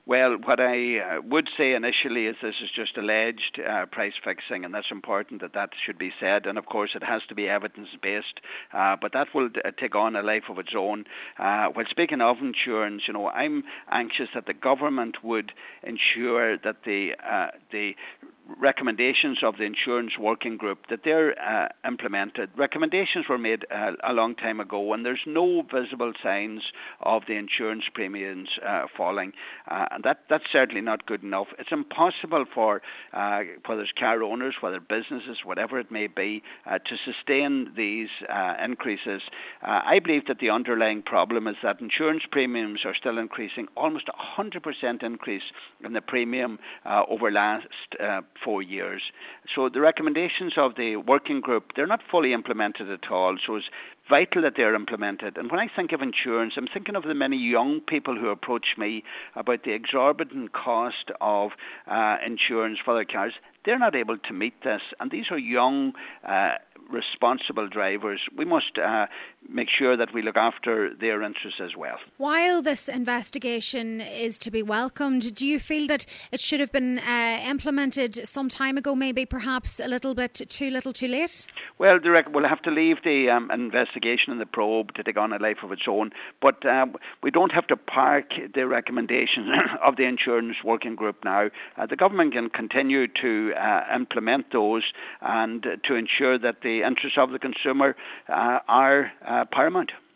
Well, what I would say initially is this is just alleged price fixing, and that's important that should be said. And of course, it has to be evidence-based, but that will take on a life of its own. While speaking of insurance, I'm anxious that the government would ensure that the recommendations of the insurance working group, that they're implemented. Recommendations were made a long time ago, and there's no visible signs of the insurance premiums falling, and that's certainly not good enough. It's impossible for whether it's car owners, whether businesses, whatever it may be, to sustain these increases. I believe that the underlying problem is that insurance premiums are still increasing, almost 100% increase in the premium over last 4 years. So the recommendations of the working group, they're not fully implemented at all. So it's vital that they're implemented. And when I think of insurance, I'm thinking of the many young people who approach me about the exorbitant cost of insurance for their cars. They're not able to meet this, and these are young, responsible drivers. We must make sure that we look after their interests as well. While this investigation is to be welcomed, do you feel that it should have been implemented some time ago, maybe perhaps a little bit too little too late? Well, we'll have to leave the investigation and the probe to take on a life of its own, but we don't have to park the recommendations of the insurance working group now. The government can continue to implement those and to ensure that the interests of the consumer are paramount.